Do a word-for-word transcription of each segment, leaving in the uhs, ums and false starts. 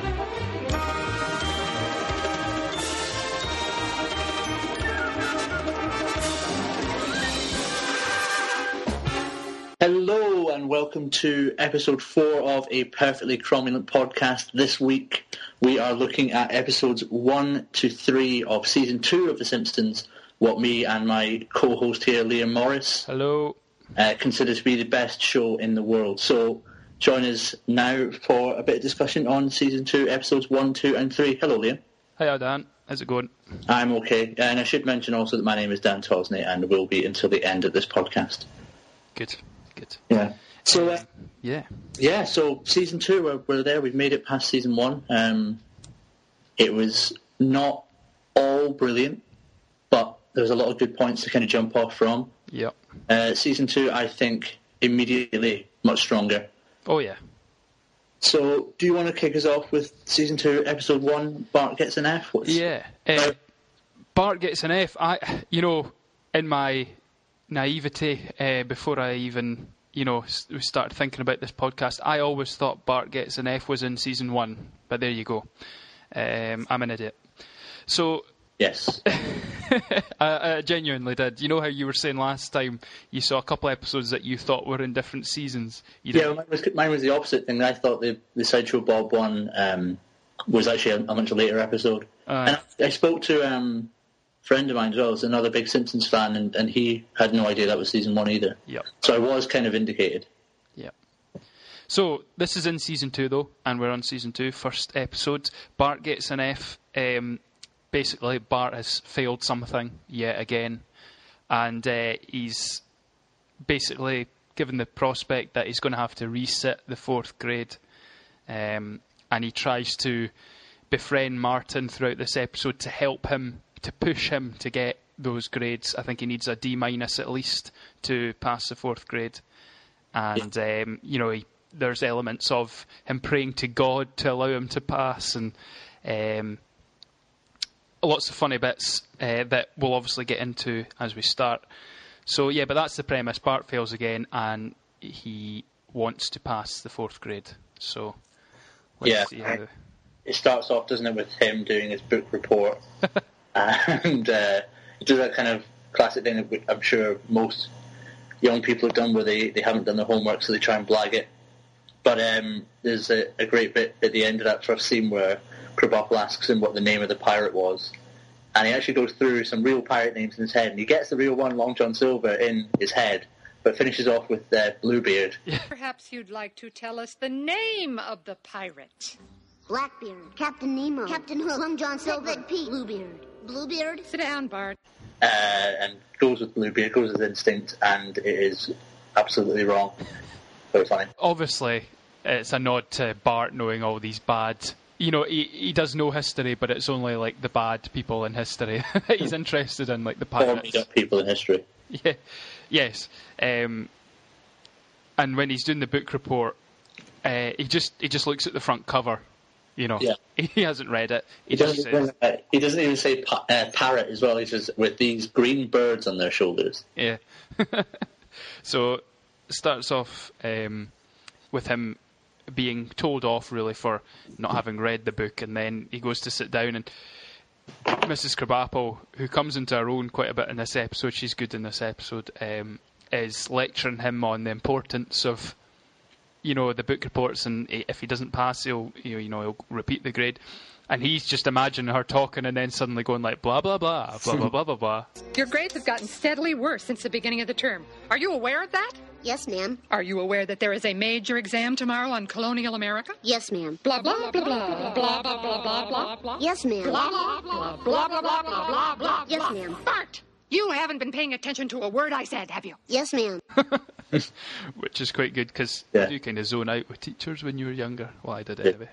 Hello and welcome to episode four of A Perfectly Cromulent Podcast. This week we are looking at episodes one to three of season two of The Simpsons, what me and my co-host here, Liam Morris, Hello. Uh, consider to be the best show in the world. So join us now for a bit of discussion on season two, episodes one, two and three. Hello Liam. Hiya Dan, how's it going? I'm okay, and I should mention also that my name is Dan Tosney and will be until the end of this podcast. Good. Good. Yeah. So, uh, yeah. Yeah, so season two, we're, we're there. We've made it past season one. Um, it was not all brilliant, but there was a lot of good points to kind of jump off from. Yep. Uh, season two, I think, immediately much stronger. Oh, yeah. So, do you want to kick us off with season two, episode one, Bart Gets an F? What's... Yeah. Uh, Bart Gets an F. I, you know, in my naivety, uh, before I even, you know, started thinking about this podcast, I always thought Bart Gets an F was in season one, but there you go. Um, I'm an idiot. So, yes, I, I genuinely did. You know how you were saying last time you saw a couple episodes that you thought were in different seasons? You yeah, mine was, mine was the opposite thing. I thought the, the Sideshow Bob one um, was actually a, a much later episode. Uh, and I, I spoke to... Um, friend of mine as well is another big Simpsons fan, and, and he had no idea that was season one either. Yep. So I was kind of vindicated. Yeah. So this is in season two though, and we're on season two, first episode. Bart Gets an F. Um, basically, Bart has failed something yet again, and uh, he's basically given the prospect that he's going to have to resit the fourth grade, um, and he tries to befriend Martin throughout this episode to help him, to push him to get those grades. I think he needs a D minus at least to pass the fourth grade. And, yeah. um, you know, he, there's elements of him praying to God to allow him to pass, and um, lots of funny bits uh, that we'll obviously get into as we start. So, yeah, but that's the premise. Bart fails again, and he wants to pass the fourth grade. So, let's yeah. see how... It starts off, doesn't it, with him doing his book report. And uh, he does that kind of classic thing that I'm sure most young people have done, where they, they haven't done their homework, so they try and blag it. But um, there's a, a great bit at the end of that first scene where Krabappel asks him what the name of the pirate was, and he actually goes through some real pirate names in his head, and he gets the real one, Long John Silver, in his head, but finishes off with uh, Bluebeard. Perhaps you'd like to tell us the name of the pirate. Blackbeard, Captain Nemo, Captain Hook, Long John Silver, Pete, Bluebeard. Bluebeard? Sit down, Bart. Uh, and goes with Bluebeard, goes with instinct, and it is absolutely wrong. Very funny. Obviously, it's a nod to Bart knowing all these bad... You know, he, he does know history, but it's only, like, the bad people in history that he's interested in, like the pirates. Or made-up people in history. Yeah. Yes. Um, and when he's doing the book report, uh, he just he just looks at the front cover. You know, yeah. He hasn't read it. He, he, just doesn't, says, uh, he doesn't even say pa- uh, parrot as well. He says, with these green birds on their shoulders. Yeah. So it starts off um, with him being told off, really, for not having read the book, and then he goes to sit down, and Missus Krabappel, who comes into her own quite a bit in this episode, she's good in this episode, um, is lecturing him on the importance of, you know, the book reports, and if he doesn't pass, he'll, you know, he'll repeat the grade. And he's just imagining her talking and then suddenly going like, blah, blah, blah, blah, blah, blah, blah, blah. Your grades have gotten steadily worse since the beginning of the term. Are you aware of that? Yes, ma'am. Are you aware that there is a major exam tomorrow on colonial America? Yes, ma'am. Blah, blah, blah, blah, blah, blah, blah, blah, blah, blah. Yes, ma'am. Blah, blah, blah, blah, blah, blah, blah, blah, blah. Yes, ma'am. Bart, you haven't been paying attention to a word I said, have you? Yes, ma'am. Which is quite good, because yeah. you do kind of zone out with teachers when you were younger. Well, I did anyway.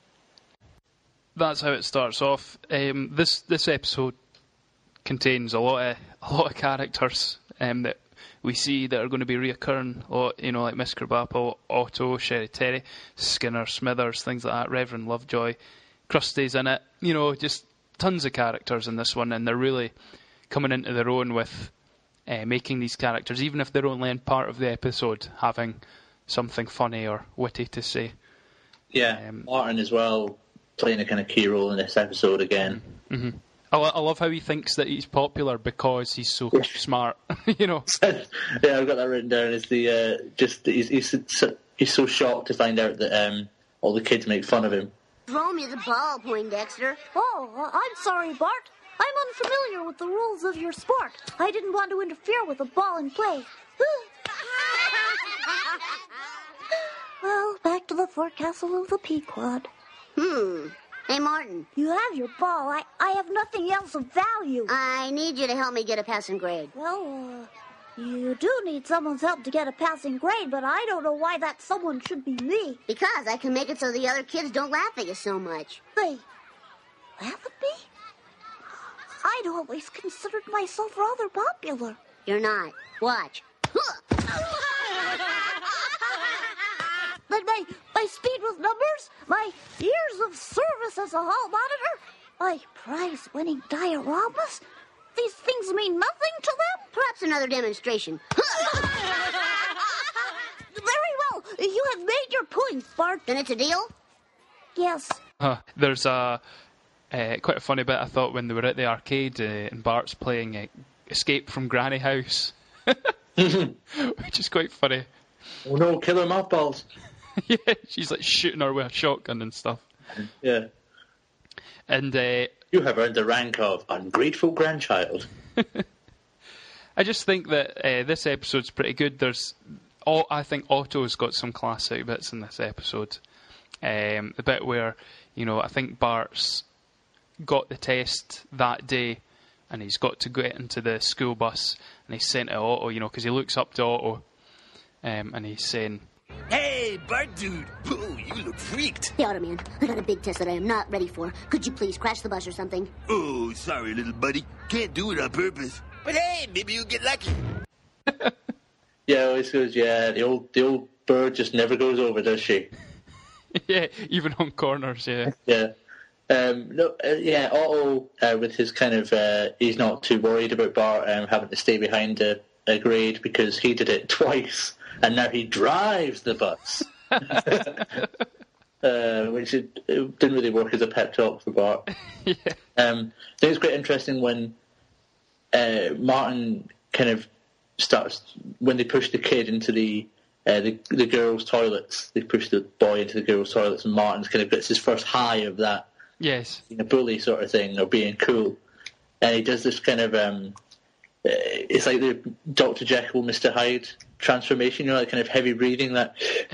That's how it starts off. Um, this this episode contains a lot of a lot of characters um, that we see that are going to be reoccurring. A lot, you know, like Miss Krabappel, Otto, Sherry Terry, Skinner, Smithers, things like that. Reverend Lovejoy, Krusty's in it. You know, just tons of characters in this one, and they're really coming into their own with uh, making these characters, even if they're only in part of the episode, having something funny or witty to say. Yeah, um, Martin as well. playing a kind of key role in this episode again. Mm-hmm. I, lo- I love how he thinks that he's popular because he's so smart, you know. Yeah, I've got that written down. Is the uh, just he's, he's so, he's so shocked to find out that um, all the kids make fun of him. Throw me the ball, Poindexter. Oh, I'm sorry, Bart. I'm unfamiliar with the rules of your sport. I didn't want to interfere with the ball and play. Well, back to the forecastle of the Pequod. Hmm. Hey, Martin. You have your ball. I, I have nothing else of value. I need you to help me get a passing grade. Well, uh, you do need someone's help to get a passing grade, but I don't know why that someone should be me. Because I can make it so the other kids don't laugh at you so much. They laugh at me? I'd always considered myself rather popular. You're not. Watch. But my, my speed with numbers, my years of service as a hall monitor, my prize-winning dioramas, these things mean nothing to them? Perhaps another demonstration. Very well. You have made your point, Bart. Then it's a deal? Yes. Uh, there's a uh, quite a funny bit, I thought, when they were at the arcade uh, and Bart's playing uh, Escape from Granny House, which is quite funny. Oh no, killer mothballs. Yeah, she's like shooting her with a shotgun and stuff. Yeah. And uh, you have earned the rank of ungrateful grandchild. I just think that uh, this episode's pretty good. There's, oh, I think Otto's got some classic bits in this episode. Um, the bit where, you know, I think Bart's got the test that day, and he's got to get into the school bus, and he's sent to Otto, you know, because he looks up to Otto, um, and he's saying, "Hey, Bart dude, ooh, you look freaked." Hey, Automan, I got a big test that I am not ready for. Could you please crash the bus or something? Oh, sorry, little buddy. Can't do it on purpose. But hey, maybe you'll get lucky. Yeah, always goes, yeah, the old the old bird just never goes over, does she? Yeah, even on corners, yeah. Yeah. Um, no, uh, yeah, Otto, uh, with his kind of, uh, he's not too worried about Bart um, having to stay behind a, a grade because he did it twice, and now he drives the bus. uh, which it, it didn't really work as a pep talk for Bart. Yeah. Um, I think it's quite interesting when uh, Martin kind of starts, when they push the kid into the Uh, the the girls' toilets. They push the boy into the girls' toilets, and Martin's kind of gets his first high of that, Yes. being a bully sort of thing, or being cool. And he does this kind of, um, uh, it's like the Doctor Jekyll, Mister Hyde transformation, you know, like kind of heavy breathing. That.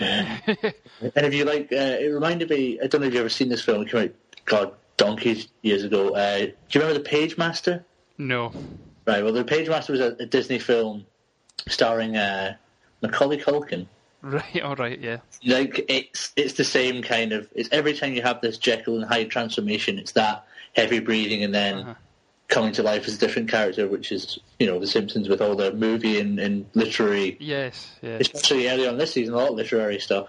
And if you like, uh, it reminded me, I don't know if you've ever seen this film, it came out, God, donkeys years ago. Uh, do you remember The Page Master? No. Right, well, The Page Master was a, a Disney film starring... Uh, Macaulay Culkin. Right, all right, yeah. Like, it's it's the same kind of... It's every time you have this Jekyll and Hyde transformation, it's that heavy breathing and then Uh-huh. coming to life as a different character, which is, you know, The Simpsons with all the movie and, and literary... Yes, yeah. Especially early on this season, a lot of literary stuff.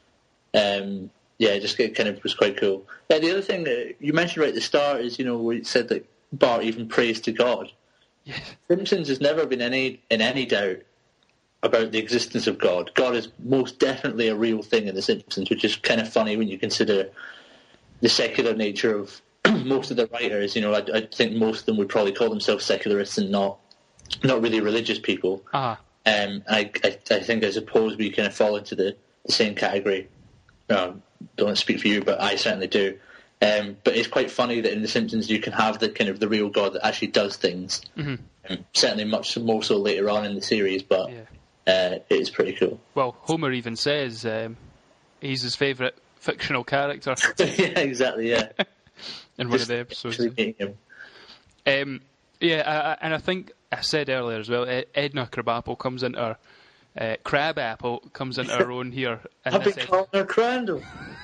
Um, yeah, just it kind of was quite cool. Uh, the other thing that you mentioned right at the start is, you know, where it said that Bart even prays to God. Yeah. Simpsons has never been any in any doubt about the existence of God. God is most definitely a real thing in The Simpsons, which is kind of funny when you consider the secular nature of most of the writers. You know, I, I think most of them would probably call themselves secularists and not not really religious people. Ah. Um, I, I, I think, I suppose, we kind of fall into the, the same category. Um, don't speak for you, but I certainly do. Um, but it's quite funny that in The Simpsons you can have the kind of the real God that actually does things. Mm-hmm. Um, certainly much more so later on in the series, but... Yeah. Uh, it is pretty cool. Well, Homer even says um, he's his favourite fictional character. Yeah, exactly, yeah. In one Just of the episodes. hating him. Um, yeah, I, I, and I think I said earlier as well, Ed, Edna Crabapple comes into her, uh, Crabapple comes into her own here. in I've been this calling her Crandall.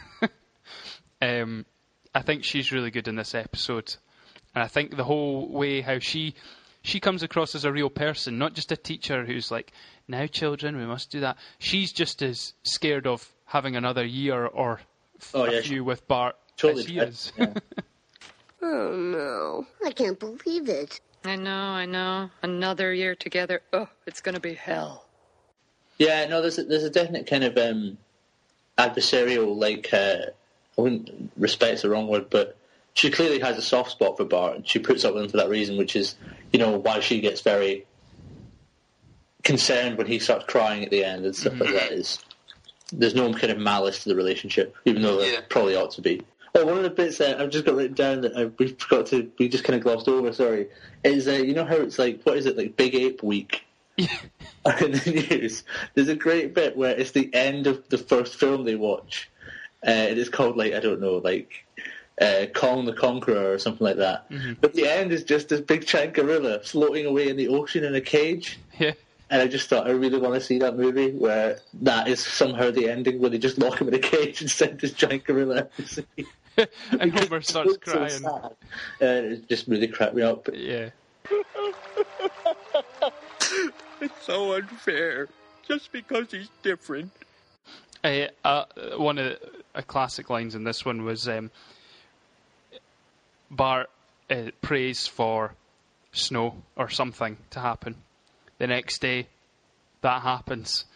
um, I think she's really good in this episode. And I think the whole way how she... She comes across as a real person, not just a teacher who's like, now children, we must do that. She's just as scared of having another year or f- Oh, yeah, a few she- with Bart Totally as he dread- is. yeah. Oh, no. I can't believe it. I know, I know. Another year together. Oh, it's going to be hell. Yeah, no, there's a, there's a definite kind of um, adversarial, like, uh, I wouldn't, respect's the wrong word, but she clearly has a soft spot for Bart, and she puts up with him for that reason, which is, you know, why she gets very concerned when he starts crying at the end and stuff mm-hmm. like that. Is there's no kind of malice to the relationship, even though there yeah. probably ought to be. Oh, one of the bits that I've just got written down that I, we forgot to, we just kind of glossed over, sorry, is, uh, you know how it's like, what is it, like Big Ape Week? in the news. There's a great bit where it's the end of the first film they watch. Uh, it is called, like, I don't know, like, uh, Kong the Conqueror or something like that. Mm-hmm. But the end is just this big giant gorilla floating away in the ocean in a cage. Yeah. And I just thought, I really want to see that movie where that is somehow the ending, where they just lock him in a cage and send this giant gorilla out to sea. And Homer starts crying. So and it just really cracked me up. Yeah. It's so unfair, just because he's different. Uh, uh, one of the uh, classic lines in this one was um, Bart uh, prays for snow or something to happen. The next day, that happens.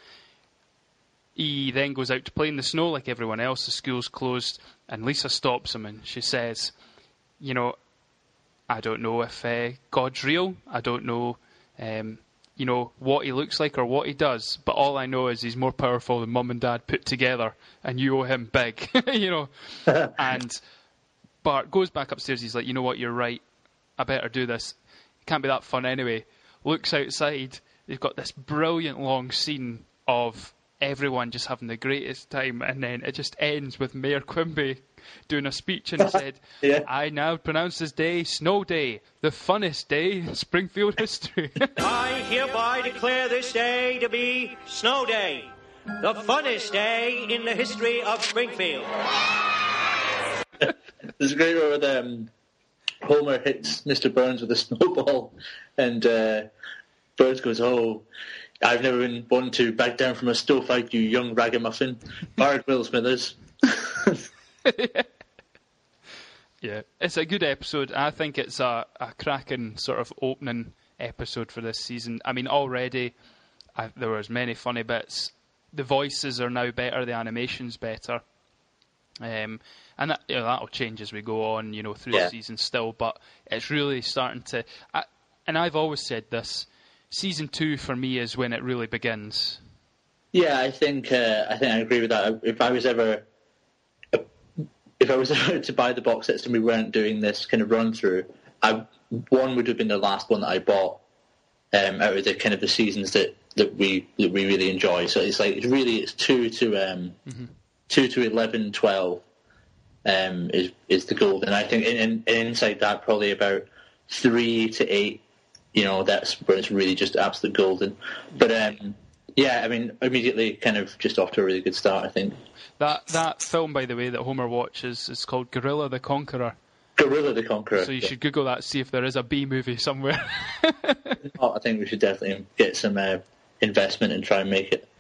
He then goes out to play in the snow like everyone else. The school's closed, and Lisa stops him and she says, you know, I don't know if uh, God's real. I don't know, um, you know, what he looks like or what he does. But all I know is he's more powerful than Mum and Dad put together, and you owe him big, you know. And Bart goes back upstairs. He's like, you know what, you're right. I better do this. It can't be that fun anyway. Looks outside. They've got this brilliant long scene of everyone just having the greatest time, and then it just ends with Mayor Quimby doing a speech, and he said, yeah. I now pronounce this day Snow Day, the funnest day in Springfield history. I hereby declare this day to be Snow Day, the funnest day in the history of Springfield. There's a great one with um, Homer hits Mister Burns with a snowball, and uh, Burns goes, oh, I've never been one to back down from a snow fight, you young ragamuffin. Bard Will Smithers. yeah. yeah, it's a good episode. I think it's a, a cracking sort of opening episode for this season. I mean, already I, there was many funny bits. The voices are now better, the animation's better. Um, and that, you know, that'll change as we go on, you know, through yeah. the season still, but it's really starting to... I, and I've always said this, season two for me is when it really begins. Yeah, I think uh, I think I agree with that. If I was ever if I was ever to buy the box sets and we weren't doing this kind of run through, I one would have been the last one that I bought um, out of the kind of the seasons that, that we that we really enjoy. So it's like it's really it's two to um, mm-hmm. two to eleven, twelve um, is is the goal, and I think in, in, inside that probably about three to eight. You know, that's where it's really just absolute golden. But, um, yeah, I mean, immediately kind of just off to a really good start, I think. That that film, by the way, that Homer watches is called Gorilla the Conqueror. Gorilla the Conqueror. So you yeah. should Google that, see if there is a B movie somewhere. oh, I think we should definitely get some uh, investment and try and make it.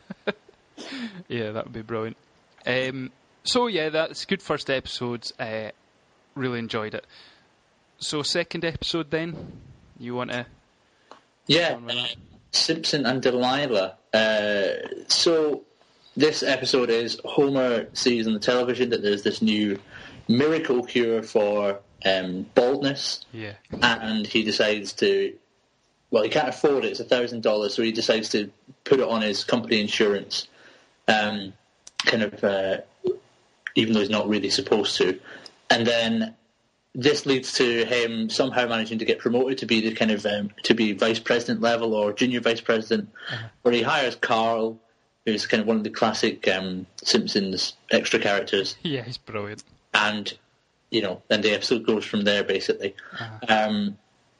yeah, that would be brilliant. Um, so, yeah, that's good first episode. Uh, really enjoyed it. So, second episode then? You want to... Yeah, uh, Simpson and Delilah. Uh, so this episode is Homer sees on the television that there's this new miracle cure for um, baldness. Yeah. And he decides to, well, he can't afford it, it's a thousand dollars, so he decides to put it on his company insurance, um, kind of, uh, even though he's not really supposed to. And then this leads to him somehow managing to get promoted to be the kind of um, to be vice president level or junior vice president, uh-huh. where he hires Carl, who's kind of one of the classic um, Simpsons extra characters. Yeah, he's brilliant. And you know, then the episode goes from there basically. Uh-huh. Um,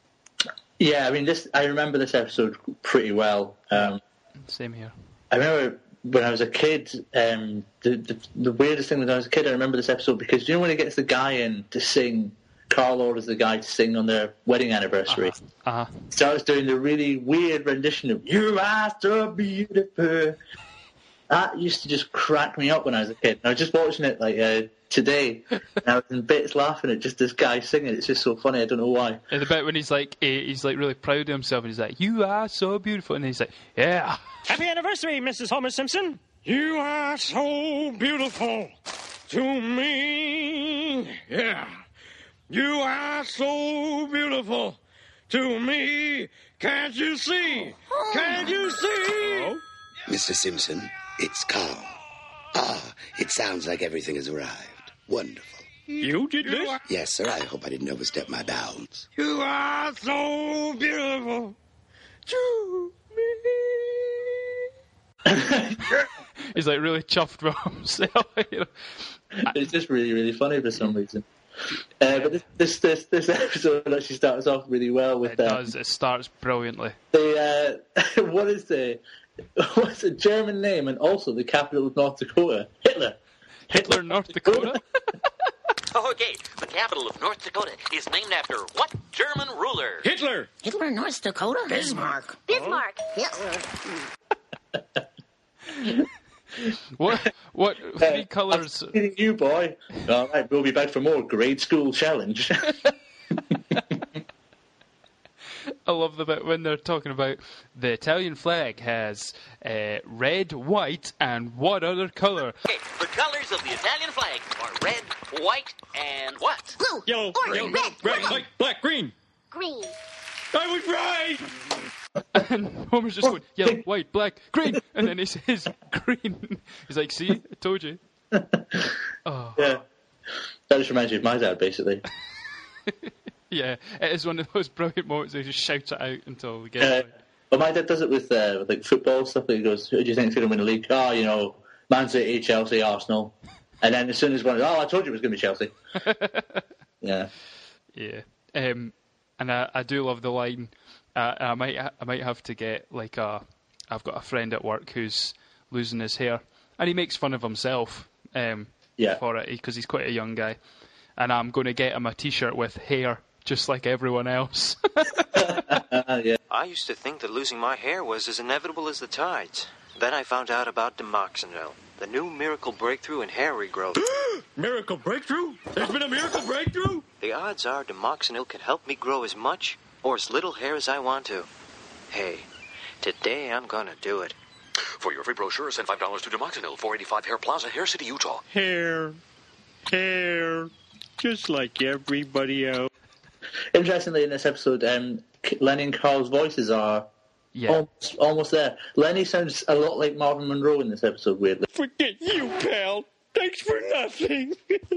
yeah, I mean, this I remember this episode pretty well. Um, Same here. I remember when I was a kid, um, the, the the weirdest thing when I was a kid, I remember this episode because you know when he gets the guy in to sing. Carl orders the guy to sing on their wedding anniversary. Uh-huh. Uh-huh. Starts doing the really weird rendition of "You Are So Beautiful." That used to just crack me up when I was a kid. And I was just watching it like uh, today, and I was in bits laughing at just this guy singing. It's just so funny. I don't know why. And the bit when he's like, he's like really proud of himself, and he's like, "You are so beautiful," and he's like, "Yeah." Happy anniversary, Missus Homer Simpson. You are so beautiful. to me. Yeah. You are so beautiful to me. Can't you see? Can't you see? Oh? Mister Simpson, it's Carl. Ah, it sounds like everything has arrived. Wonderful. You did this? Yes, sir. I hope I didn't overstep my bounds. You are so beautiful to me. He's like really chuffed with himself. You know? It's just really, really funny for some reason. Uh, but this, this this this episode actually starts off really well with. It does. Um, it starts brilliantly. The uh, what is the what's the German name and also the capital of North Dakota? Hitler. Hitler, North Dakota. Okay, the capital of North Dakota is named after what German ruler? Hitler. Hitler, North Dakota? Bismarck. Bismarck. Hitler. What what three uh, colours? I'm you, boy. All right, we'll be back for more grade school challenge. I love the bit when they're talking about the Italian flag has uh, red, white, and what other colour? Okay, the colours of the Italian flag are red, white, and what? Blue, yellow, orange, yellow, red, red, white, black, green. Green. I was right. And Homer's just going, yellow, white, black, green. And then he says green. He's like, see, I told you. Oh. Yeah. That just reminds me of my dad, basically. Yeah, it is one of those brilliant moments where he just shouts it out until we get uh, it. Well, my dad does it with, uh, with like football stuff. He goes, who do you think's going to win the league? Oh, you know, Man City, Chelsea, Arsenal. And then as soon as one, oh, I told you it was going to be Chelsea. Yeah. Yeah. Um, and I, I do love the line. Uh, I might I might have to get like a. I've got a friend at work who's losing his hair, and he makes fun of himself. Um, yeah. For it because he's quite a young guy, and I'm going to get him a T-shirt with hair, just like everyone else. uh, yeah. I used to think that losing my hair was as inevitable as the tides. Then I found out about Demoxenil, the new miracle breakthrough in hair regrowth. Miracle breakthrough? There's been a miracle breakthrough? The odds are Demoxenil can help me grow as much or as little hair as I want to. Hey, today I'm gonna do it. For your free brochure, send five dollars to Demoxenil, four eighty-five Hair Plaza, Hair City, Utah. Hair. Hair. Just like everybody else. Interestingly, in this episode, um, Lenny and Carl's voices are yeah. almost, almost there. Lenny sounds a lot like Marvin Monroe in this episode, weirdly. Forget you, pal. Thanks for nothing.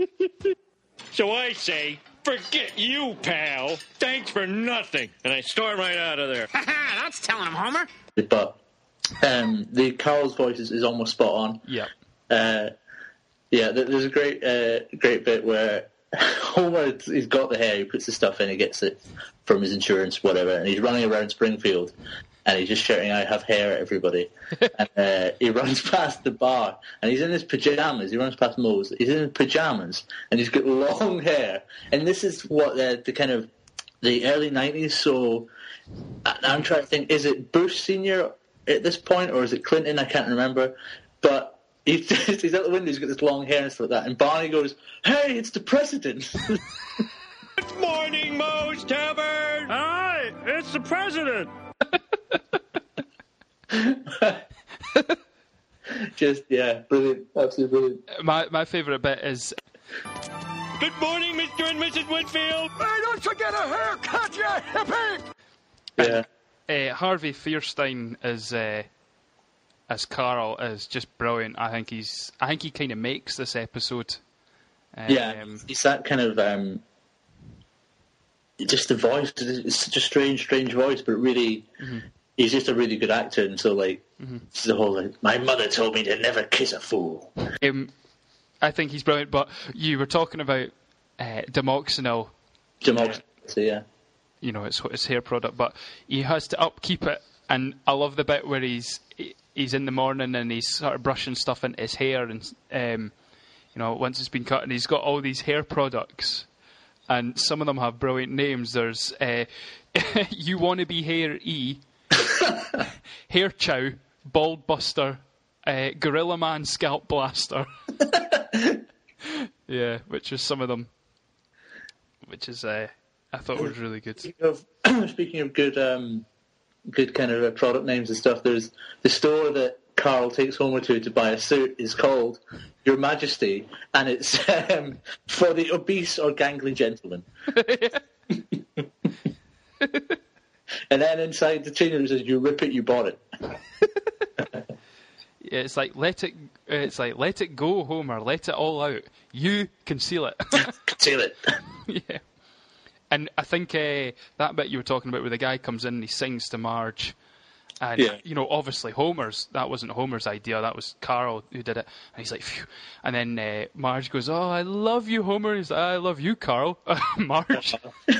So I say, forget you, pal. Thanks for nothing. And I storm right out of there. Ha-ha, that's telling him, Homer. But um, the Carl's voice is, is almost spot on. Yeah. Uh, yeah, there's a great uh, great bit where Homer, he's got the hair, he puts the stuff in, he gets it from his insurance, whatever, and he's running around Springfield, and he's just shouting, I have hair, everybody. And uh, he runs past the bar, and he's in his pajamas, he runs past Moe's, he's in his pajamas, and he's got long hair, and this is what the, the kind of, the early nineties, so I'm trying to think, is it Bush Senior at this point, or is it Clinton? I can't remember, but He's, just, he's out the window, he's got this long hair and stuff like that, and Barney goes, hey, it's the president! Good morning, Moe's Tavern! Hi, it's the president! Just, yeah, brilliant, absolutely brilliant. My my favourite bit is... Good morning, Mister and Missus Winfield! Hey, don't forget a haircut, you hippie! Yeah. Uh, Harvey Fierstein is... Uh, as Carl is just brilliant. I think he's. I think he kind of makes this episode. Um, yeah, he's that kind of um, just the voice. It's such a strange, strange voice, but really, mm-hmm. he's just a really good actor. And so, like, mm-hmm. it's the whole like, my mother told me to never kiss a fool. Um, I think he's brilliant. But you were talking about uh, Demoxenil. Demoxenil, uh, yeah. You know, it's his hair product, but he has to upkeep it. And I love the bit where he's. He, He's in the morning and he's sort of brushing stuff into his hair, and um, you know, once it's been cut, and he's got all these hair products, and some of them have brilliant names. There's uh, You Wanna Be Hair E, Hair Chow, Bald Buster, uh, Gorilla Man Scalp Blaster. Yeah, which is some of them, which is uh, I thought was really good. Speaking of, speaking of good. Um... good kind of uh, product names and stuff. There's the store that Carl takes Homer to to buy a suit is called Your Majesty, and it's um, for the obese or gangly gentleman. And then inside the trainer it says, "You rip it, you bought it." Yeah, it's like let it. It's like let it go, Homer. Let it all out. You conceal it. Conceal it. Yeah. And I think uh, that bit you were talking about, where the guy comes in and he sings to Marge, and yeah. you know, obviously Homer's. That wasn't Homer's idea. That was Carl who did it. And he's like, phew. And then uh, Marge goes, "Oh, I love you, Homer." And he's like, "I love you, Carl." Marge.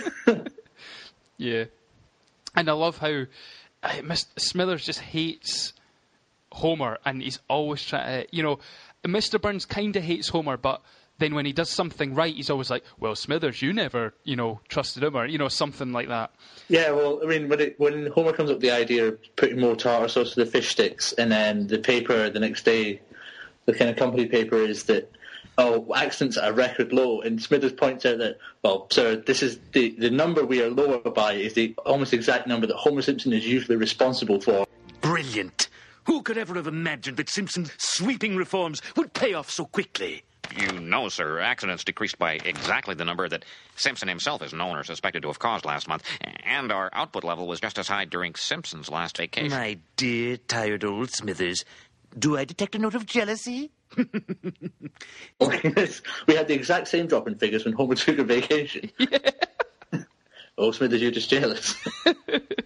Yeah. And I love how uh, Mister Smithers just hates Homer, and he's always trying to, you know, Mister Burns kind of hates Homer, but then when he does something right, he's always like, "Well, Smithers, you never, you know, trusted him," or, you know, something like that. Yeah, well, I mean, when, it, when Homer comes up with the idea of putting more tartar sauce to the fish sticks, and then the paper the next day, the kind of company paper is that, oh, accidents at a record low, and Smithers points out that, well, sir, this is the, the number we are lower by is the almost exact number that Homer Simpson is usually responsible for. Brilliant. Who could ever have imagined that Simpson's sweeping reforms would pay off so quickly? You know, sir, accidents decreased by exactly the number that Simpson himself is known or suspected to have caused last month, and our output level was just as high during Simpson's last vacation. My dear, tired old Smithers, do I detect a note of jealousy? We had the exact same drop in figures when Homer took a vacation. Yeah. Oh, Smithers, you're just jealous. uh,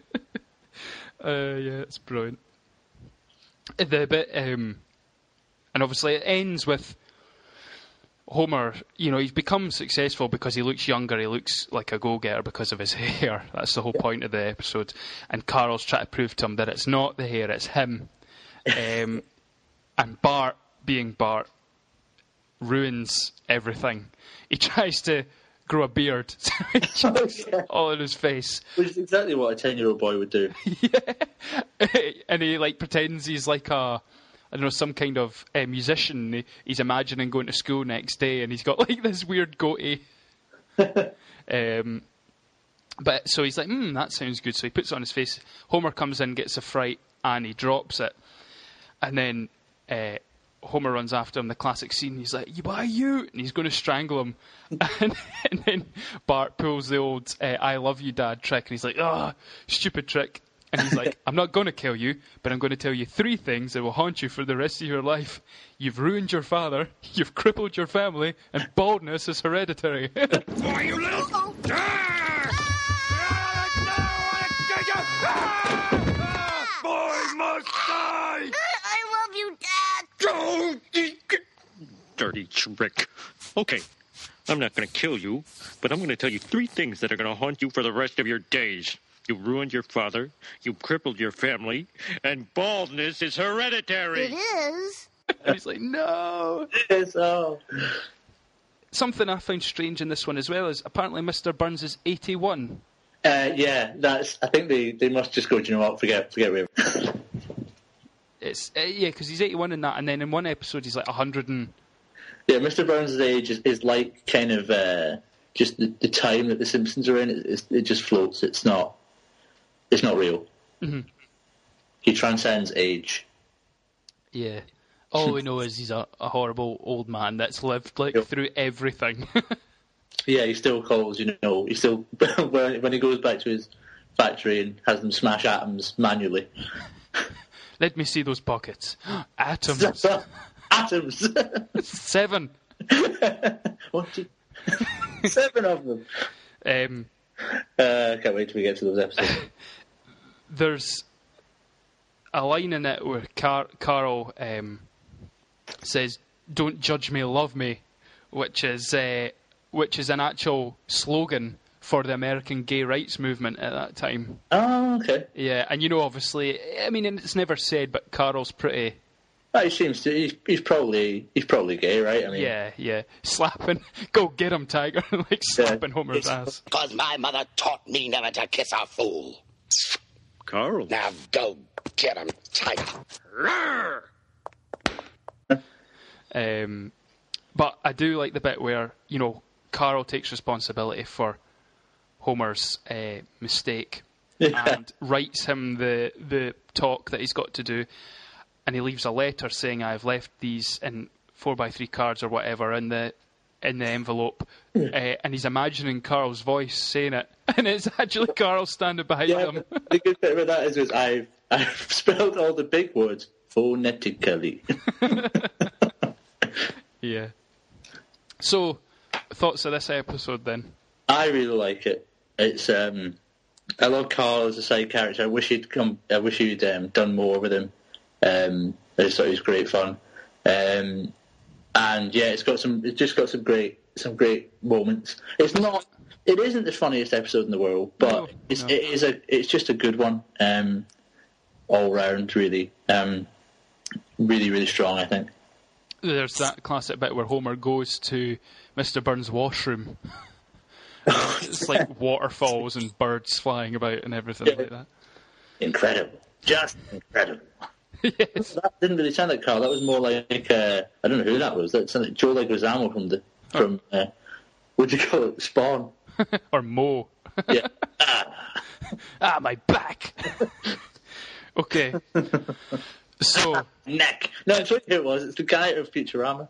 yeah, it's brilliant. The bit, um, and obviously it ends with Homer, you know, he's become successful because he looks younger, he looks like a go-getter because of his hair. That's the whole yeah. point of the episode. And Carl's trying to prove to him that it's not the hair, it's him. Um, and Bart, being Bart, ruins everything. He tries to grow a beard, so it's just oh, yeah. all in his face. Which is exactly what a ten-year-old boy would do. Yeah. And he, like, pretends he's like a, I don't know, some kind of uh, musician. He, he's imagining going to school next day, and he's got, like, this weird goatee. um, but, so he's like, hmm, that sounds good. So he puts it on his face. Homer comes in, gets a fright, and he drops it. And then uh, Homer runs after him, the classic scene. He's like, why you? And he's going to strangle him. and, and then Bart pulls the old uh, I love you, Dad trick. And he's like, oh, stupid trick. And he's like, I'm not going to kill you, but I'm going to tell you three things that will haunt you for the rest of your life. You've ruined your father, you've crippled your family, and baldness is hereditary. Why, you little... Oh. Ah! Ah! Boy must die! I love you, Dad! Oh, dirty trick. Okay, I'm not going to kill you, but I'm going to tell you three things that are going to haunt you for the rest of your days. You ruined your father, you crippled your family, and baldness is hereditary. It is. And he's like, no. It is, oh. Something I found strange in this one as well is apparently Mister Burns is eighty-one. Uh, yeah, that's. I think they, they must just go, do you know what, forget, forget it. It's, uh, yeah, because he's eighty-one in that, and then in one episode he's like one hundred and... Yeah, Mister Burns' age is, is like kind of uh, just the, the time that the Simpsons are in. It, it just floats. It's not... It's not real. Mm-hmm. He transcends age. Yeah. All we know is he's a, a horrible old man that's lived like yep. through everything. Yeah, he still calls, you know, he still, when, when he goes back to his factory and has them smash atoms manually. Let me see those pockets. Atoms. Atoms. Seven. One, two, seven of them. Um, uh, can't wait till we get to those episodes. There's a line in it where Car- Carl um, says, "Don't judge me, love me," which is uh, which is an actual slogan for the American gay rights movement at that time. Oh, okay. Yeah, and you know, obviously, I mean, it's never said, but Carl's pretty... Oh, he seems to... He's, he's probably he's probably gay, right? I mean, yeah, yeah. Slapping... Go get him, Tiger. Like, slapping yeah. Homer's it's ass. Because my mother taught me never to kiss a fool. Carl. Now go get him, Tiger. um, but I do like the bit where, you know, Carl takes responsibility for Homer's uh, mistake yeah. and writes him the the talk that he's got to do. and he leaves a letter saying, "I've left these in four by three cards or whatever in the in the envelope," uh, and he's imagining Carl's voice saying it, and it's actually Carl standing behind yeah, him. The good bit about that is, is I've I've spelled all the big words phonetically. Yeah. So, thoughts of this episode then? I really like it. It's um, I love Carl as a side character. I wish he'd come. I wish he'd um, done more with him. Um, I just thought he was great fun. Um, and yeah, it's got some. It's just got some great, some great moments. It's not. It isn't the funniest episode in the world, but no, it's no. it is a. It's just a good one. Um, all round, really. Um, really, really strong, I think. There's that classic bit where Homer goes to Mister Burns' washroom. It's like waterfalls and birds flying about and everything yeah. like that. Incredible. Just incredible. Yes. That didn't really sound like Carl. That was more like, uh, I don't know who that was. That sounded like Joe Leguizamo from, the, from uh, what do you call it, Spawn. Or Mo. Yeah. Ah, my back. Okay. So neck. No, it's what it was. It's the guy of Futurama.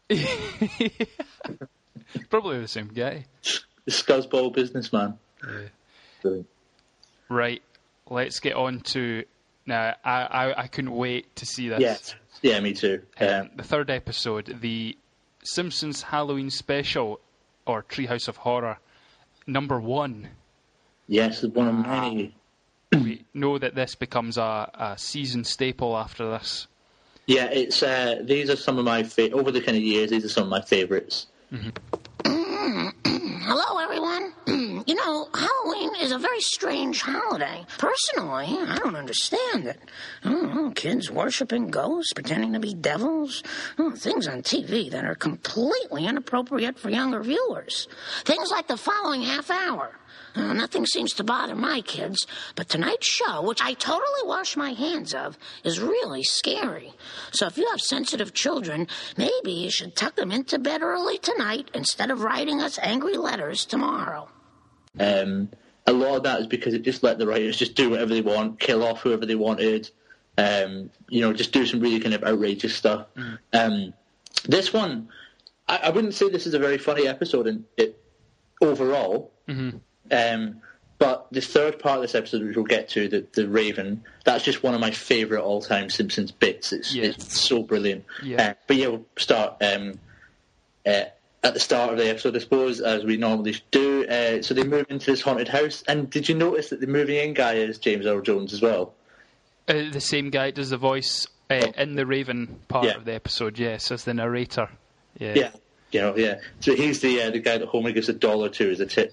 Probably the same guy. The scuzzball businessman. Yeah. Right. Let's get on to. Now, I, I I couldn't wait to see this. Yes. Yeah, me too. Um, the third episode, the Simpsons Halloween Special, or Treehouse of Horror, number one. Yes, one of many. We know that this becomes a, a season staple after this. Yeah, it's uh, these are some of my fa- over the kind of years. These are some of my favourites. Mm-hmm. Hello, everyone. You know, Halloween is a very strange holiday. Personally, I don't understand it. I don't know, kids worshiping ghosts, pretending to be devils. Oh, things on T V that are completely inappropriate for younger viewers. Things like the following half hour. Uh, nothing seems to bother my kids, but tonight's show, which I totally wash my hands of, is really scary. So if you have sensitive children, maybe you should tuck them into bed early tonight instead of writing us angry letters tomorrow. Um, a lot of that is because it just let the writers just do whatever they want, kill off whoever they wanted, um, you know, just do some really kind of outrageous stuff. Mm. Um, this one, I, I wouldn't say this is a very funny episode in it overall. Mm-hmm. Um, but the third part of this episode, which we'll get to, the, the Raven, that's just one of my favourite all-time Simpsons bits. It's, yeah. it's so brilliant. Yeah. Uh, but yeah, we'll start um, uh, at the start of the episode, I suppose, as we normally do. Uh, so they move into this haunted house, and did you notice that the moving in guy is James Earl Jones as well? Uh, the same guy does the voice uh, oh. in the Raven part yeah. of the episode, yes, as the narrator. Yeah. Yeah, you know, yeah. So he's the uh, the guy that Homer gives a dollar to as a tip.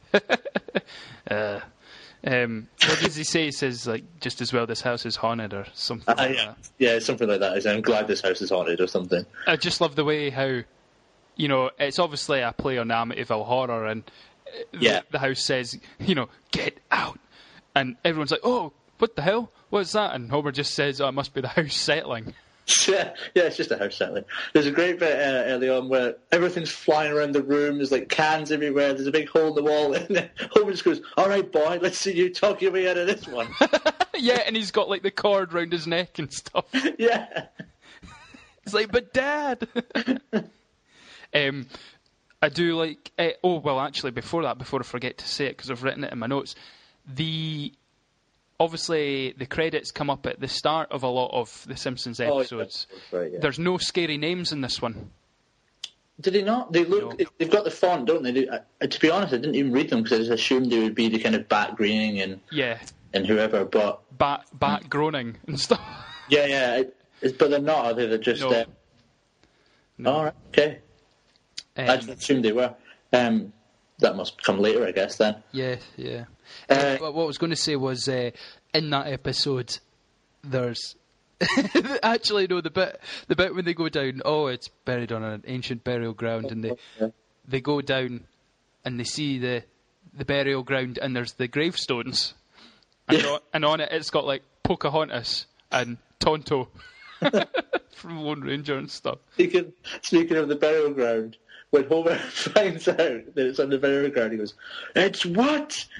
uh, um, what does he say? He says, like, just as well this house is haunted or something uh, like yeah. that. Yeah, something like that. I'm glad this house is haunted or something. I just love the way how, you know, it's obviously a play on Amityville Horror, and yeah. the, the house says, you know, get out. And everyone's like, oh, what the hell? What's that? And Homer just says, oh, it must be the house settling. Yeah, yeah, it's just a house settling. There's a great bit uh, early on where everything's flying around the room. There's like cans everywhere. There's a big hole in the wall, and then Homer just goes, "All right, boy, let's see you talk your way out of this one." Yeah, and he's got like the cord round his neck and stuff. Yeah, it's like, but Dad. um, I do like. Uh, oh well, actually, before that, before I forget to say it, because I've written it in my notes, the. Obviously, the credits come up at the start of a lot of the Simpsons episodes. Oh, yeah. Right, yeah. There's no scary names in this one. Did they not? They look. No. They've got the font, don't they? they uh, to be honest, I didn't even read them because I just assumed they would be the kind of bat greening and yeah, and whoever. But bat bat mm. groaning and stuff. Yeah, yeah. It, it's, but they're not. Are they? They're just. No. Uh, no. All right. Okay. Um, I just assumed they were. Um, that must come later, I guess. Then. Yeah, yeah. Uh, uh, what I was going to say was, uh, in that episode, there's actually no the bit the bit when they go down. Oh, it's buried on an ancient burial ground, and they they go down and they see the the burial ground, and there's the gravestones, and, on, and on it it's got like Pocahontas and Tonto from Lone Ranger and stuff. Speaking, speaking of the burial ground, when Homer finds out that it's on the burial ground, he goes, "It's what?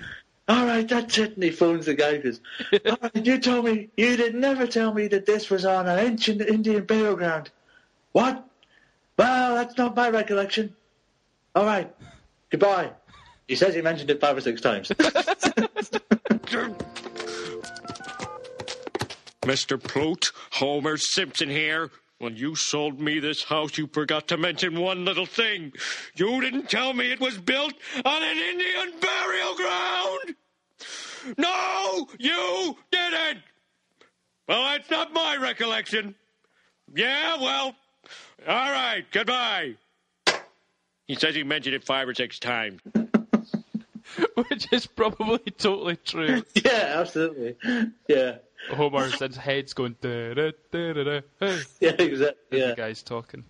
all right, that's it. And he phones the guy because, all right, you told me, you did never tell me that this was on an ancient Indian burial ground. What? Well, that's not my recollection. All right, goodbye. He says he mentioned it five or six times. Mister Ploot, Homer Simpson here. When you sold me this house, you forgot to mention one little thing. You didn't tell me it was built on an Indian burial ground. No, you didn't. Well, that's not my recollection. Yeah, well, all right, goodbye. He says he mentioned it five or six times. Which is probably totally true. Yeah, absolutely. Yeah. Homer's head's going da da da da da. Hey. Yeah, exactly. Yeah. The guy's talking.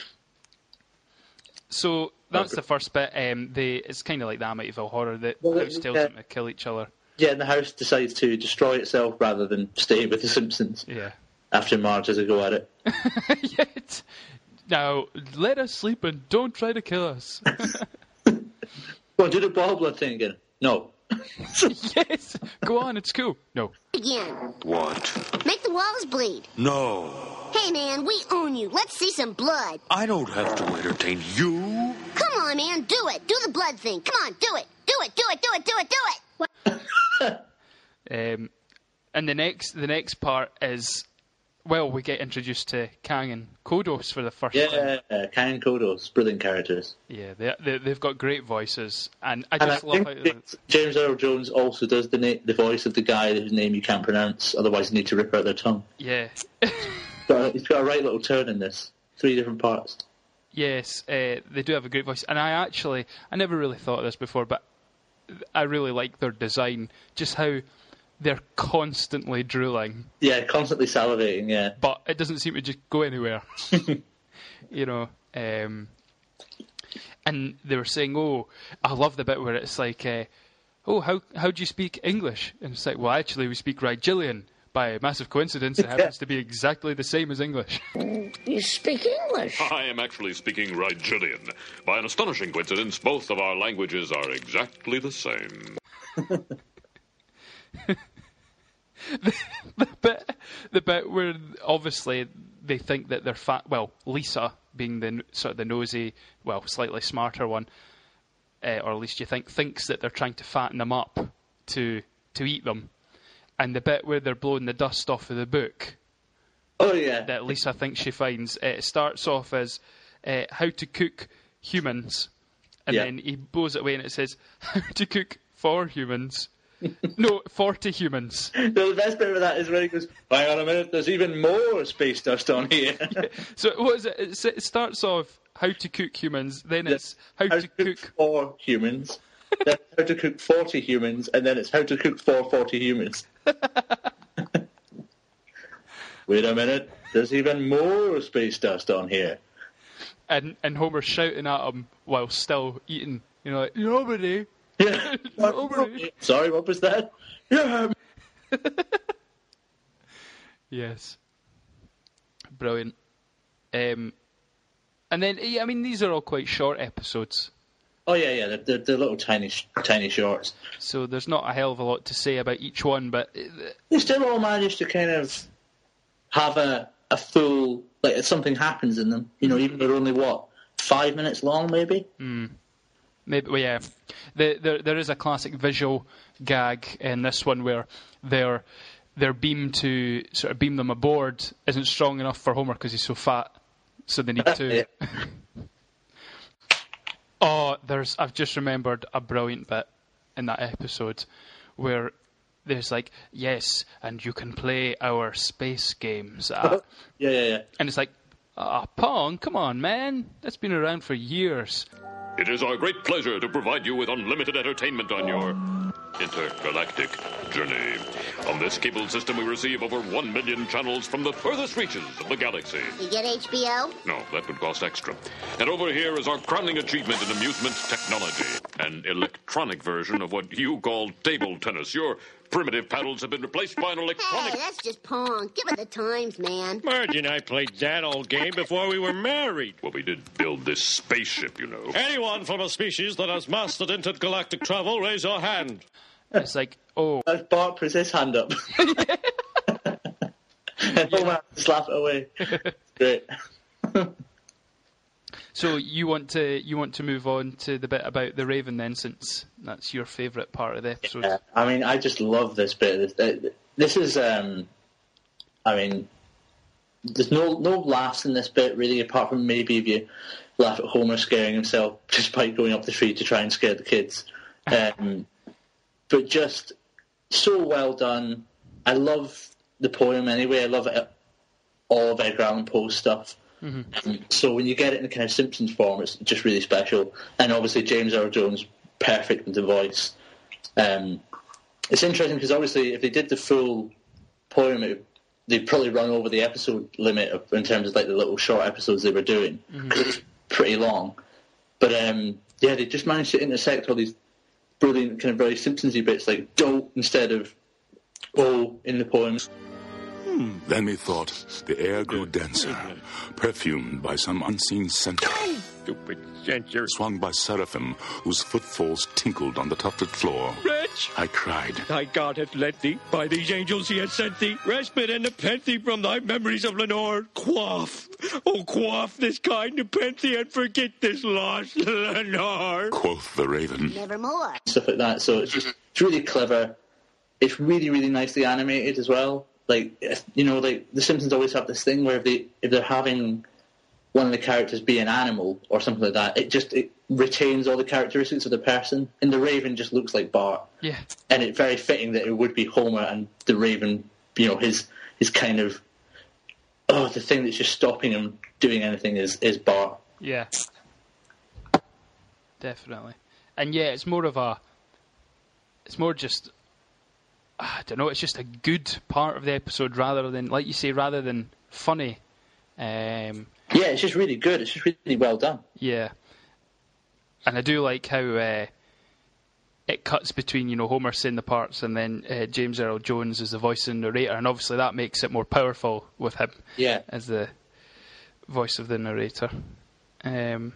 So that's the first bit. Um, they it's kind of like the Amityville Horror. The well, house tells yeah. them to kill each other. Yeah, and the house decides to destroy itself rather than stay with the Simpsons. Yeah. After Marge has a go at it. Yet, now let us sleep and don't try to kill us. Well, do the ball blood thing again. No. Yes, go on, it's cool. No. Again. What? Make the walls bleed. No. Hey, man, we own you. Let's see some blood. I don't have to entertain you. Come on, man, do it. Do the blood thing. Come on, do it. Do it, do it, do it, do it, do it. um, and the next, the next part is, well, we get introduced to Kang and Kodos for the first yeah, time. Yeah, uh, Kang and Kodos, brilliant characters. Yeah, they, they, they've got great voices, and I and just I love think how... James, James Earl Jones also does the na- the voice of the guy whose name you can't pronounce, otherwise you need to rip out their tongue. Yeah. he's, got a, he's got a right little turn in this. Three different parts. Yes, uh, they do have a great voice, and I actually, I never really thought of this before, but I really like their design, just how they're constantly drooling. Yeah, constantly salivating, yeah. But it doesn't seem to just go anywhere. You know, um, and they were saying, oh, I love the bit where it's like, uh, oh, how how do you speak English? And it's like, well, actually, we speak Rigelian. By a massive coincidence, it happens to be exactly the same as English. You speak English? I am actually speaking Rigelian. By an astonishing coincidence, both of our languages are exactly the same. the, the bit, the bit where obviously they think that they're fat. Well, Lisa, being the sort of the nosy, well, slightly smarter one, uh, or at least you think, thinks that they're trying to fatten them up to to eat them. And the bit where they're blowing the dust off of the book. Oh yeah. That Lisa thinks she finds. Uh, it starts off as uh, how to cook humans, and yeah. then he blows it away and it says how to cook for humans. No, forty humans. No, the best bit of that is when he goes, hang on a minute, there's even more space dust on here. So what is it? It starts off how to cook humans, then it's how, how to, to cook, cook for humans, then how to cook forty humans, and then it's how to cook for forty humans. Wait a minute, there's even more space dust on here. And and Homer's shouting at him while still eating. You know, like, nobody. Yeah. Nobody. Sorry, what was that? Yeah. Yes. Brilliant. Um, and then, I mean, these are all quite short episodes. Oh yeah, yeah, they're, they're, they're little tiny, tiny shorts. So there's not a hell of a lot to say about each one, but they still all manage to kind of have a a full, like, something happens in them. You know, even though they're only what five minutes long, maybe. Mm. Maybe, well, yeah. The, there, there is a classic visual gag in this one where their their beam to sort of beam them aboard isn't strong enough for Homer because he's so fat, so they need to. Oh, there's. I've just remembered a brilliant bit in that episode where there's like, yes, and you can play our space games. At, yeah, yeah, yeah. And it's like, ah, oh, Pong, come on, man. That's been around for years. It is our great pleasure to provide you with unlimited entertainment on your intergalactic journey. On this cable system, we receive over one million channels from the furthest reaches of the galaxy. You get H B O? No, that would cost extra. And over here is our crowning achievement in amusement technology, an electronic version of what you call table tennis. Your primitive paddles have been replaced by an electronic... Hey, that's just Pong. Give it the times, man. Marge and I played that old game before we were married. Well, we did build this spaceship, you know. Anyone from a species that has mastered intergalactic travel, raise your hand. It's like, oh. As Bart puts his hand up. And Homer has to slap it away. Great. So you want to you want to move on to the bit about the Raven then, since that's your favourite part of the episode. Yeah, I mean, I just love this bit. This, this is, um, I mean, there's no no laughs in this bit really, apart from maybe if you laugh at Homer scaring himself just by going up the tree to try and scare the kids. Um, but just so well done. I love the poem anyway. I love it, all of Edgar Allan Poe's stuff. Mm-hmm. Um, so when you get it in the kind of Simpsons form, it's just really special. And obviously James Earl Jones, perfect with the voice. Um, it's interesting because obviously if they did the full poem, it, they'd probably run over the episode limit of, in terms of like the little short episodes they were doing, because mm-hmm. it was pretty long. But um, yeah, they just managed to intersect all these brilliant kind of very Simpsons-y bits, like "do" instead of "oh" in the poems. Hmm. Then methought the air grew denser, perfumed by some unseen scent. Stupid censor. Swung by seraphim whose footfalls tinkled on the tufted floor. Wretch! I cried. Thy God hath led thee, by these angels he hath sent thee, respite and nepenthe from thy memories of Lenore. Quaff, oh quaff this kind nepenthe and forget this lost Lenore. Quoth the Raven. Nevermore. Stuff like that, so it's just it's really clever. It's really, really nicely animated as well. Like, you know, like the Simpsons always have this thing where if they if they're having one of the characters be an animal or something like that, it just it retains all the characteristics of the person. And the Raven just looks like Bart. Yeah. And it's very fitting that it would be Homer and the Raven, you know, his his kind of oh, the thing that's just stopping him doing anything is, is Bart. Yeah. Definitely. And yeah, it's more of a it's more just I don't know, it's just a good part of the episode rather than, like you say, rather than funny. Um, yeah, it's just really good. It's just really well done. Yeah. And I do like how uh, it cuts between, you know, Homer saying the parts and then uh, James Earl Jones as the voice and narrator, and obviously that makes it more powerful with him yeah. as the voice of the narrator. Um,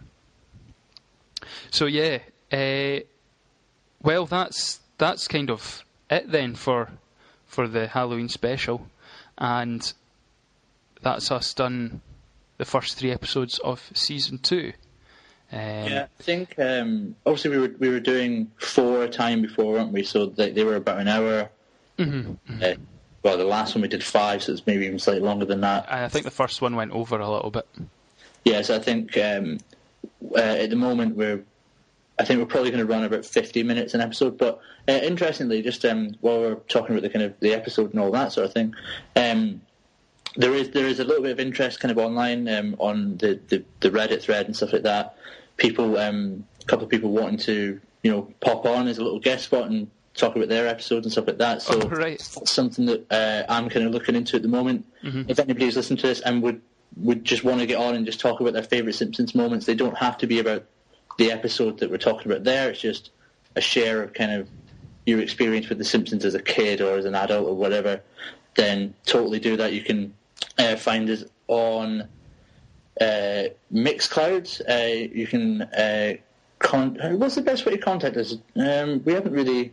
so yeah, uh, well, that's that's kind of it then for for the Halloween special, and that's us done the first three episodes of season two. Um, yeah, I think um, obviously we were we were doing four a time before, weren't we? So they, they were about an hour. Mm-hmm. Uh, well, the last one we did five, so it's maybe even slightly longer than that. I think the first one went over a little bit. Yeah, so I think um, uh, at the moment we're. I think we're probably going to run about fifty minutes an episode, but uh, interestingly, just um, while we're talking about the kind of the episode and all that sort of thing, um, there is there is a little bit of interest kind of online um, on the, the, the Reddit thread and stuff like that. People, um, a couple of people wanting to, you know, pop on as a little guest spot and talk about their episodes and stuff like that. So oh, right. That's something that uh, I'm kind of looking into at the moment. Mm-hmm. If anybody's listening to this and would would just want to get on and just talk about their favourite Simpsons moments, they don't have to be about the episode that we're talking about there. It's just a share of kind of your experience with The Simpsons as a kid or as an adult or whatever, then totally do that. You can uh, find us on uh, Mixcloud. Uh, you can... Uh, con- what's the best way to contact us? Um, we haven't really...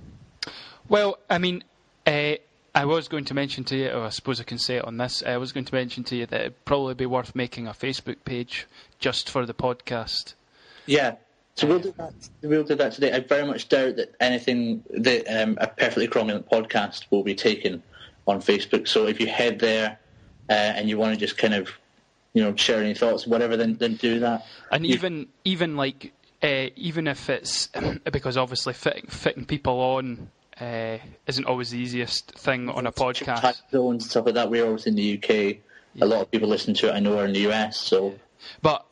Well, I mean, uh, I was going to mention to you, or I suppose I can say it on this, I was going to mention to you that it'd probably be worth making a Facebook page just for the podcast. Yeah, so we'll do that. We'll do that today. I very much doubt that anything that um, a Perfectly Cromulent podcast will be taken on Facebook. So if you head there uh, and you want to just kind of, you know, share any thoughts, whatever, then then do that. And you, even even like uh, even if it's because obviously fitting fitting people on uh, isn't always the easiest thing on a podcast. Time zones and stuff like that. We're always in the U K. Yeah. A lot of people listen to it, I know, are in the U S. So, but.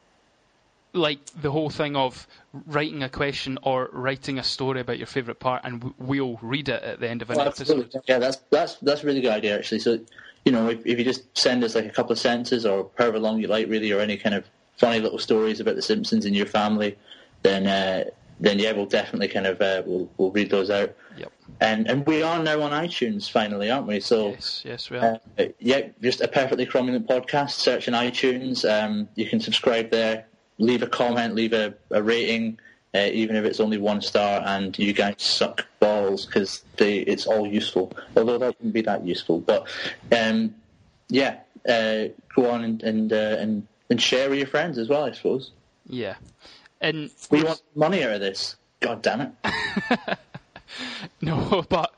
Like the whole thing of writing a question or writing a story about your favourite part, and we'll read it at the end of an well, episode. Absolutely. Yeah, that's that's that's a really good idea actually. So, you know, if, if you just send us like a couple of sentences or however long you like, really, or any kind of funny little stories about the Simpsons in your family, then uh, then yeah, we'll definitely kind of uh, we'll we'll read those out. Yep. And and we are now on iTunes finally, aren't we? So yes, yes, we are. Uh, yeah, just a Perfectly Cromulent podcast. Search in iTunes. Um, you can subscribe there. Leave a comment, leave a, a rating. uh, even if it's only one star, and you guys suck balls because it's all useful. Although that wouldn't be that useful, but um, yeah, uh, go on and and, uh, and and share with your friends as well, I suppose. Yeah, and we want money out of this. God damn it! No, but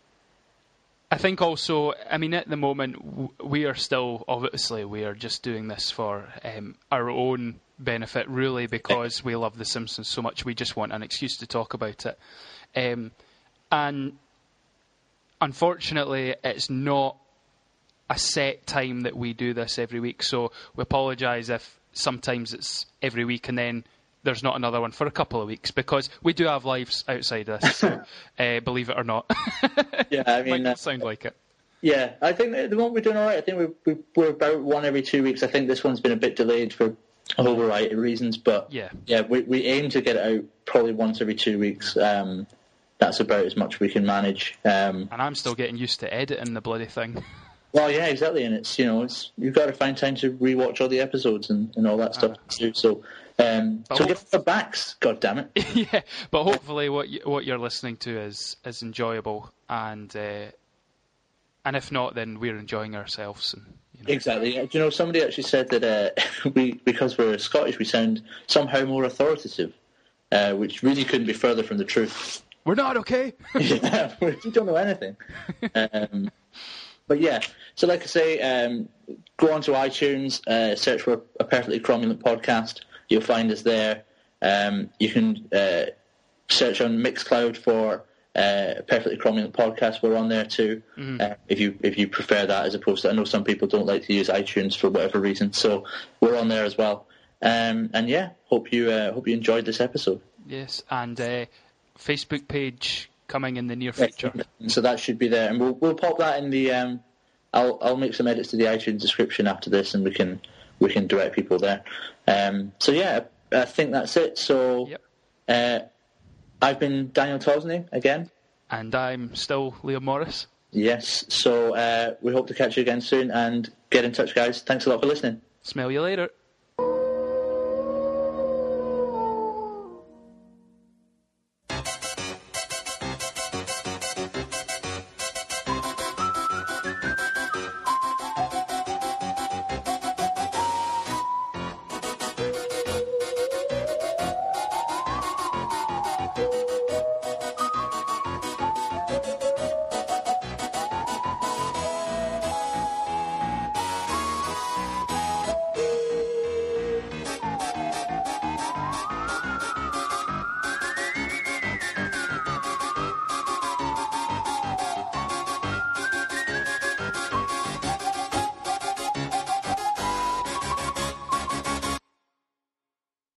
I think also, I mean, at the moment, we are still, obviously, we are just doing this for um, our own benefit, really, because we love The Simpsons so much. We just want an excuse to talk about it. Um, and unfortunately, it's not a set time that we do this every week, so we apologise if sometimes it's every week and then there's not another one for a couple of weeks, because we do have lives outside this, so, uh, believe it or not. Yeah, I mean... Might uh, sound like it. Yeah, I think at the moment we're doing all right. I think we're, we're, we're about one every two weeks. I think this one's been a bit delayed for a whole variety of reasons, but yeah, yeah we, we aim to get it out probably once every two weeks. Um, that's about as much we can manage. Um, and I'm still getting used to editing the bloody thing. Well, yeah, exactly, and it's, you know, it's you've got to find time to rewatch all the episodes and, and all that stuff uh, too. So, um, so get the backs, God damn it. Yeah, but hopefully, what you, what you're listening to is is enjoyable, and uh, and if not, then we're enjoying ourselves. And you know. Exactly. Do you know, somebody actually said that uh, we because we're Scottish, we sound somehow more authoritative, uh, which really couldn't be further from the truth. We're not okay. Yeah, we don't know anything. Um, But yeah, so like I say, um, go onto iTunes, uh, search for A Perfectly Cromulent Podcast. You'll find us there. Um, you can uh, search on Mixcloud for uh, A Perfectly Cromulent Podcast. We're on there too, mm-hmm. uh, if you if you prefer that, as opposed to, I know some people don't like to use iTunes for whatever reason, so we're on there as well. Um, and yeah, hope you uh, hope you enjoyed this episode. Yes, and uh, Facebook page coming in the near future. So that should be there, and we'll we'll pop that in the. Um, I'll I'll make some edits to the iTunes description after this, and we can we can direct people there. Um, so yeah, I think that's it. So yep. uh, I've been Daniel Tosney again, and I'm still Liam Morris. Yes. So uh, we hope to catch you again soon, and get in touch, guys. Thanks a lot for listening. Smell you later.